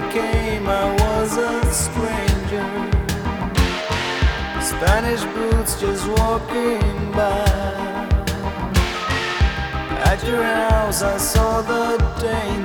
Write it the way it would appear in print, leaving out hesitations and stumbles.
came, I was a stranger. Spanish boots just walking by. At your house I saw the danger.